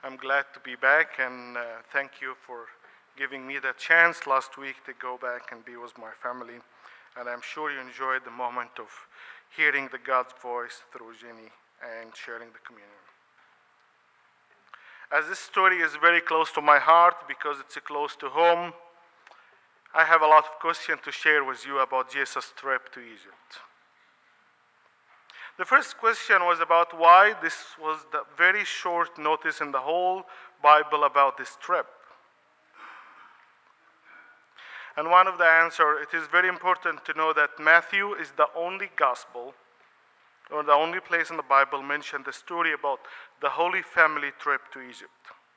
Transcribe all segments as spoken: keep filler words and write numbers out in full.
I'm glad to be back, and uh, thank you for giving me the chance last week to go back and be with my family. And I'm sure you enjoyed the moment of hearing the God's voice through Jenny and sharing the communion. As this story is very close to my heart because it's close to home, I have a lot of questions to share with you about Jesus' trip to Egypt. The first question was about why this was the very short notice in the whole Bible about this trip. And one of the answers, it is very important to know that Matthew is the only gospel or the only place in the Bible mentioned the story about the Holy Family trip to Egypt.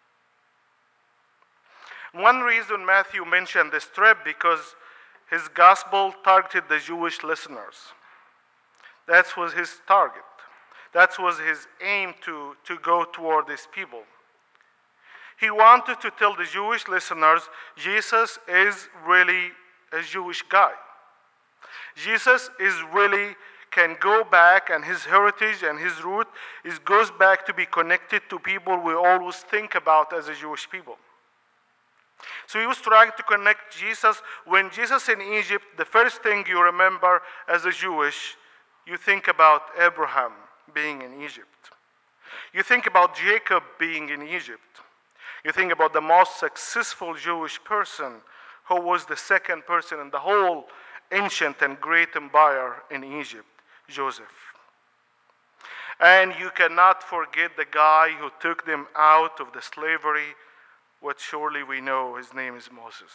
One reason Matthew mentioned this trip because his gospel targeted the Jewish listeners. That was his target. That was his aim to, to go toward these people. He wanted to tell the Jewish listeners, Jesus is really a Jewish guy. Jesus is really can go back, and his heritage and his root is goes back to be connected to people we always think about as a Jewish people. So he was trying to connect Jesus. When Jesus in Egypt, the first thing you remember as a Jewish, you think about Abraham being in Egypt. You think about Jacob being in Egypt. You think about the most successful Jewish person who was the second person in the whole ancient and great empire in Egypt, Joseph. And you cannot forget the guy who took them out of the slavery, which surely we know his name is Moses.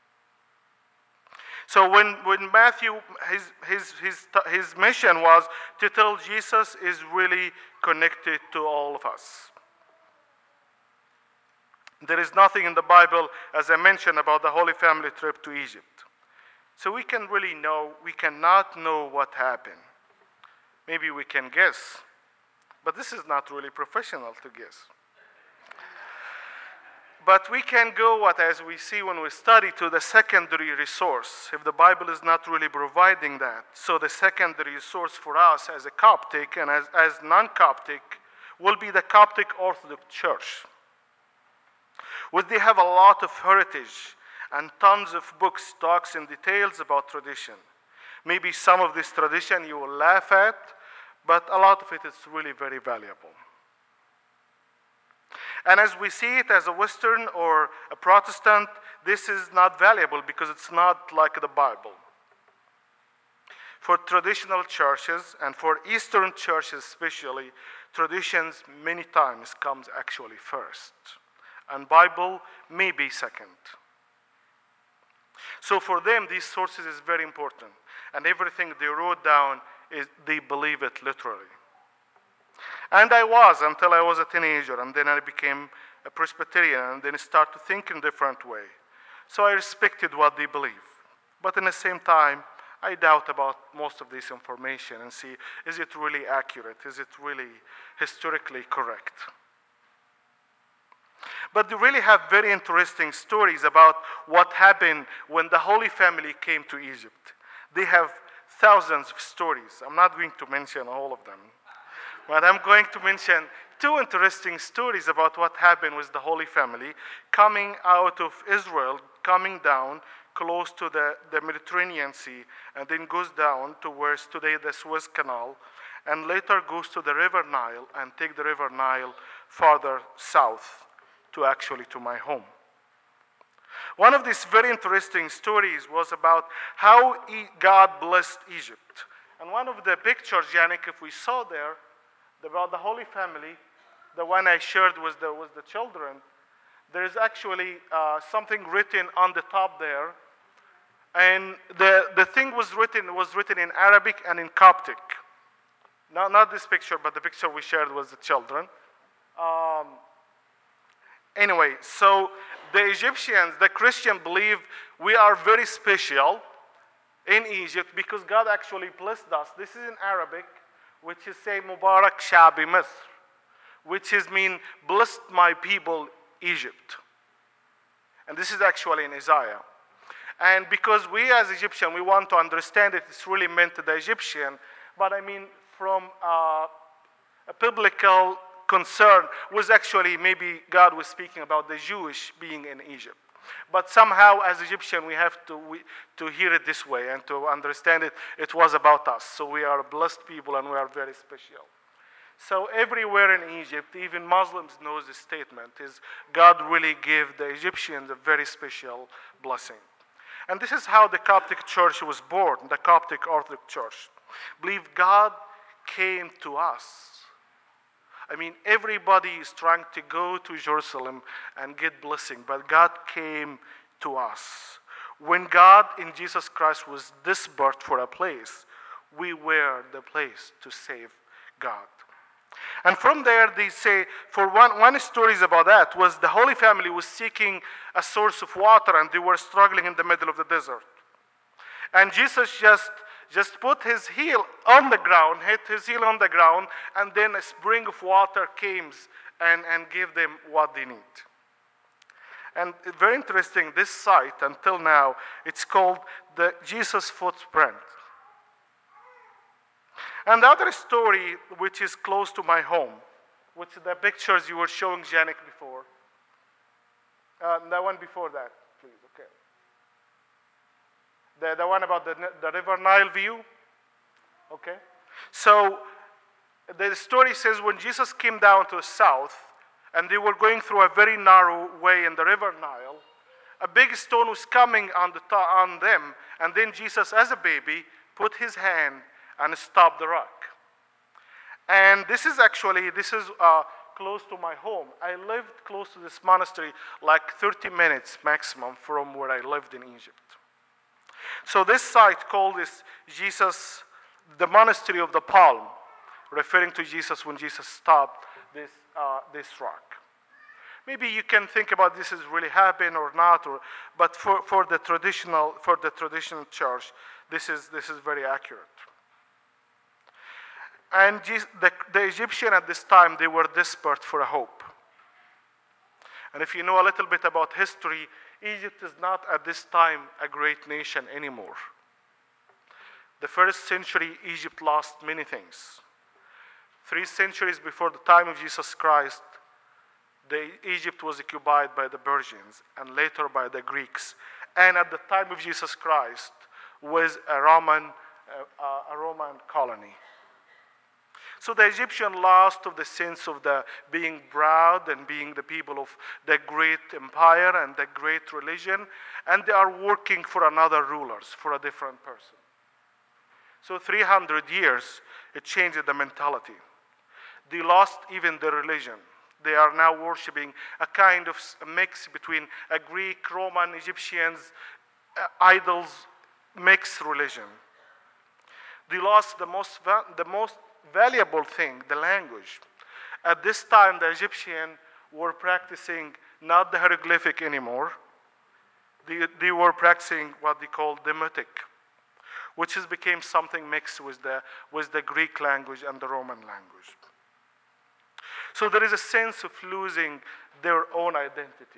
So when, when Matthew, his, his, his, his mission was to tell Jesus is really connected to all of us. There is nothing in the Bible, as I mentioned, about the Holy Family trip to Egypt. So we can really know, we cannot know what happened. Maybe we can guess, but this is not really professional to guess. But we can go, what as we see when we study, to the secondary resource, if the Bible is not really providing that. So the secondary source for us as a Coptic and as, as non-Coptic will be the Coptic Orthodox Church, which they have a lot of heritage and tons of books, talks, and details about tradition. Maybe some of this tradition you will laugh at, but a lot of it is really very valuable. And as we see it as a Western or a Protestant, this is not valuable because it's not like the Bible. For traditional churches and for Eastern churches especially, traditions many times comes actually first. And Bible may be second. So for them, these sources is very important. And everything they wrote down, is they believe it literally. And I was until I was a teenager, and then I became a Presbyterian, and then I started to think in a different way. So I respected what they believe. But in the same time, I doubt about most of this information and see, is it really accurate? Is it really historically correct? But they really have very interesting stories about what happened when the Holy Family came to Egypt. They have thousands of stories. I'm not going to mention all of them. But I'm going to mention two interesting stories about what happened with the Holy Family coming out of Israel, coming down close to the, the Mediterranean Sea, and then goes down to where is today the Suez Canal, and later goes to the River Nile and take the River Nile farther south to actually to my home. One of these very interesting stories was about how God blessed Egypt. And one of the pictures, Yannick, if we saw there, about the Holy Family, the one I shared with the, with the children, there is actually uh, something written on the top there. And the, the thing was written was written in Arabic and in Coptic. Not, not this picture, but the picture we shared with the children. Um, anyway, so the Egyptians, the Christian, believe we are very special in Egypt because God actually blessed us. This is in Arabic, which is say Mubarak Shabi Misr, which is mean blessed my people Egypt. And this is actually in Isaiah. And because we as Egyptian, we want to understand it, it's really meant to the Egyptian, but I mean from uh, a biblical concern was actually maybe God was speaking about the Jewish being in Egypt. But somehow, as Egyptian, we have to we, to hear it this way and to understand it. It was about us. So we are blessed people, and we are very special. So everywhere in Egypt, even Muslims know this statement: is God really gave the Egyptians a very special blessing. And this is how the Coptic Church was born. The Coptic Orthodox Church believe God came to us. I mean, everybody is trying to go to Jerusalem and get blessing, but God came to us. When God in Jesus Christ was dispersed for a place, we were the place to save God. And from there, they say, for one, one story is about that, was the Holy Family was seeking a source of water, and they were struggling in the middle of the desert. And Jesus just just put his heel on the ground, hit his heel on the ground, and then a spring of water came and, and gave them what they need. And very interesting, this site, until now, it's called the Jesus Footprint. And the other story, which is close to my home, which the pictures you were showing Janik before. Uh, the one before that, please, okay. The, the one about the, the River Nile view? Okay. So the story says when Jesus came down to the south and they were going through a very narrow way in the River Nile, a big stone was coming on, the to- on them, and then Jesus, as a baby, put his hand and stopped the rock. And this is actually, this is uh, close to my home. I lived close to this monastery, like thirty minutes maximum from where I lived in Egypt. So this site called is Jesus, the Monastery of the Palm, referring to Jesus when Jesus stopped this, uh, this rock. Maybe you can think about this has really happened or not, or, but for, for the traditional for the traditional church, this is this is very accurate. And Jesus, the, the Egyptian at this time, they were desperate for a hope. And if you know a little bit about history, Egypt is not at this time a great nation anymore. The first century, Egypt lost many things. Three centuries before the time of Jesus Christ, the, Egypt was occupied by the Persians and later by the Greeks. And at the time of Jesus Christ was a Roman, uh, a Roman colony. So the Egyptian lost of the sense of the being proud and being the people of the great empire and the great religion, and they are working for another rulers, for a different person. So three hundred years, it changed the mentality. They lost even the religion. They are now worshiping a kind of mix between a Greek, Roman, Egyptians, uh, idols, mixed religion. They lost the most, the most valuable thing, the language. At this time, the Egyptians were practicing not the hieroglyphic anymore. They, they were practicing what they call Demotic, which has become something mixed with the, with the Greek language and the Roman language. So there is a sense of losing their own identity.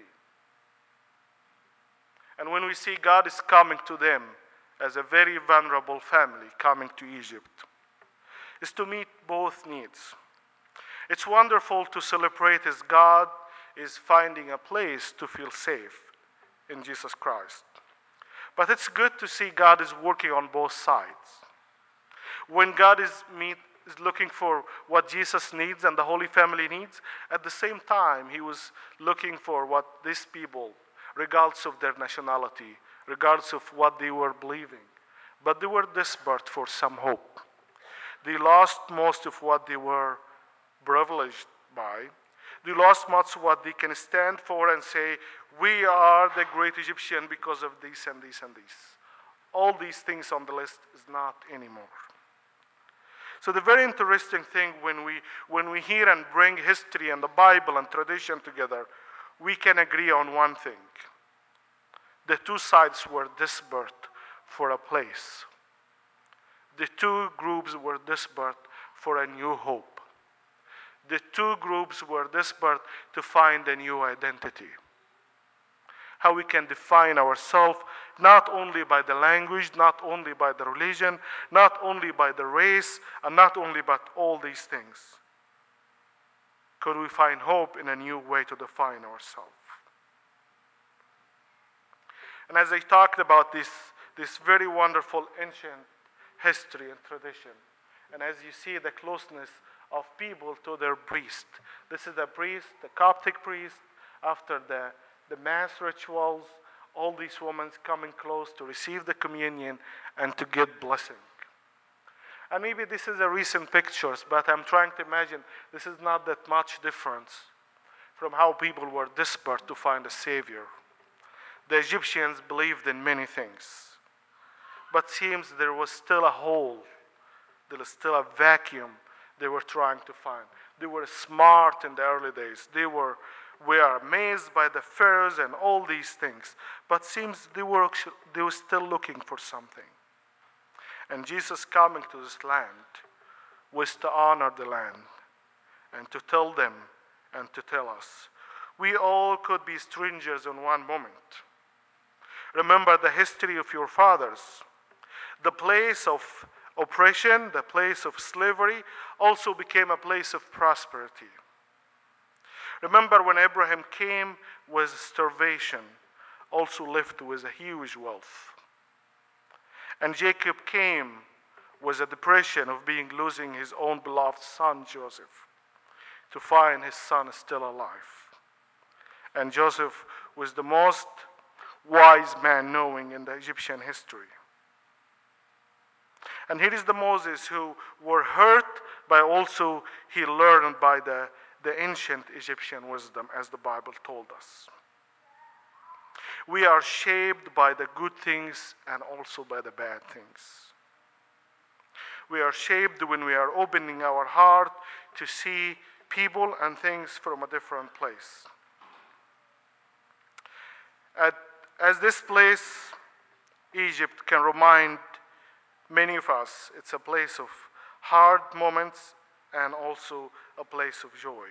And when we see God is coming to them as a very vulnerable family coming to Egypt, is to meet both needs. It's wonderful to celebrate as God is finding a place to feel safe in Jesus Christ. But it's good to see God is working on both sides. When God is, meet, is looking for what Jesus needs and the Holy Family needs, at the same time, he was looking for what these people, regardless of their nationality, regardless of what they were believing, but they were desperate for some hope. They lost most of what they were privileged by. They lost much of what they can stand for and say, we are the great Egyptian because of this and this and this. All these things on the list is not anymore. So the very interesting thing when we, when we hear and bring history and the Bible and tradition together, we can agree on one thing. The two sides were desperate for a place. The two groups were desperate for a new hope. The two groups were desperate to find a new identity. How we can define ourselves not only by the language, not only by the religion, not only by the race, and not only by all these things. Could we find hope in a new way to define ourselves? And as I talked about this, this very wonderful ancient history and tradition, and as you see the closeness of people to their priest. This is the priest, the Coptic priest, after the, the mass rituals, all these women coming close to receive the communion and to get blessing. And maybe this is a recent pictures, but I'm trying to imagine this is not that much difference from how people were desperate to find a savior. The Egyptians believed in many things, but seems there was still a hole, there was still a vacuum they were trying to find. They were smart in the early days. They were, were amazed by the pharaohs and all these things, but seems they were, they were still looking for something. And Jesus coming to this land was to honor the land and to tell them and to tell us. We all could be strangers in one moment. Remember the history of your fathers. The place of oppression, the place of slavery, also became a place of prosperity. Remember when Abraham came with starvation, also left with a huge wealth. And Jacob came with a depression of being losing his own beloved son Joseph, to find his son still alive. And Joseph was the most wise man knowing in the Egyptian history. And here is the Moses who were hurt, but also he learned by the, the ancient Egyptian wisdom, as the Bible told us. We are shaped by the good things and also by the bad things. We are shaped when we are opening our heart to see people and things from a different place. At, as this place, Egypt, can remind many of us, it's a place of hard moments and also a place of joy.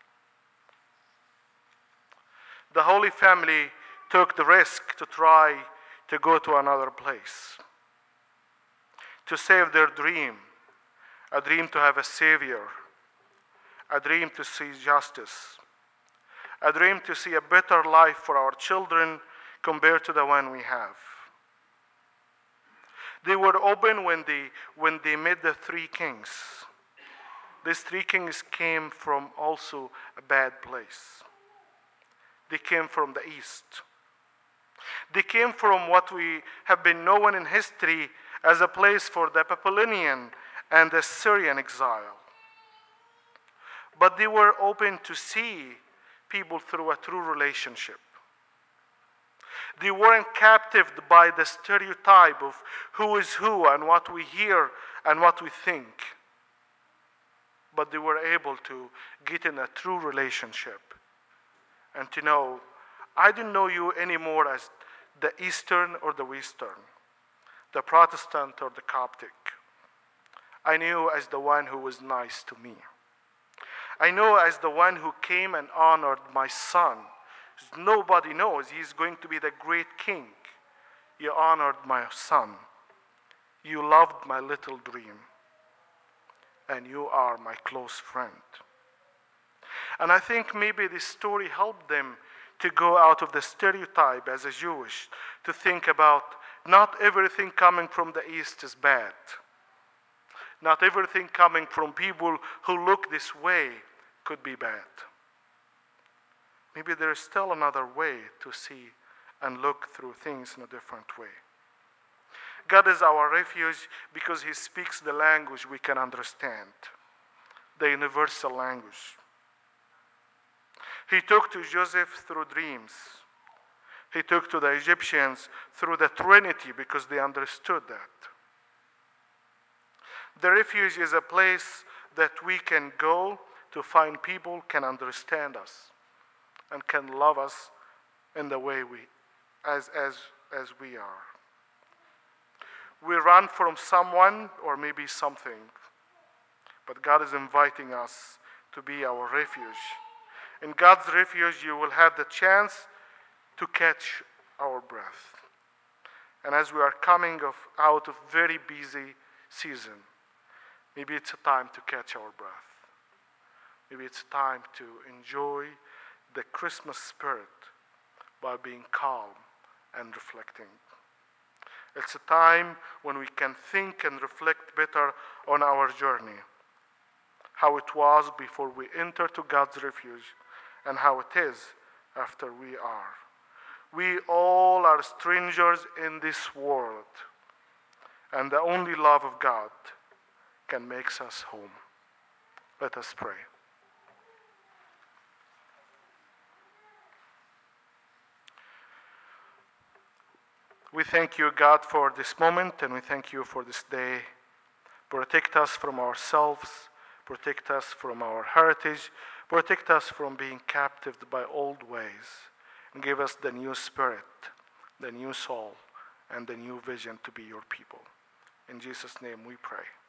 The Holy Family took the risk to try to go to another place, to save their dream, a dream to have a savior, a dream to see justice, a dream to see a better life for our children compared to the one we have. They were open when they, when they met the three kings. These three kings came from also a bad place. They came from the east. They came from what we have been known in history as a place for the Babylonian and the Syrian exile. But they were open to see people through a true relationship. They weren't captivated by the stereotype of who is who and what we hear and what we think. But they were able to get in a true relationship and to know, I don't know you anymore as the Eastern or the Western, the Protestant or the Coptic. I knew you as the one who was nice to me. I know as the one who came and honored my son. Nobody knows he's going to be the great king. You honored my son. You loved my little dream. And you are my close friend. And I think maybe this story helped them to go out of the stereotype as a Jewish, to think about not everything coming from the East is bad. Not everything coming from people who look this way could be bad. Maybe there is still another way to see and look through things in a different way. God is our refuge because He speaks the language we can understand, the universal language. He talked to Joseph through dreams. He talked to the Egyptians through the Trinity because they understood that. The refuge is a place that we can go to find people can understand us and can love us in the way we, as, as, as we are. We run from someone or maybe something, but God is inviting us to be our refuge. In God's refuge, you will have the chance to catch our breath. And as we are coming of, out of very busy season, maybe it's a time to catch our breath. Maybe it's time to enjoy the Christmas spirit by being calm and reflecting. It's a time when we can think and reflect better on our journey, how it was before we enter to God's refuge, and how it is after we are. We all are strangers in this world, and the only love of God can make us home. Let us pray. We thank you, God, for this moment, and we thank you for this day. Protect us from ourselves, protect us from our heritage, protect us from being captive by old ways, and give us the new spirit, the new soul, and the new vision to be your people. In Jesus' name we pray.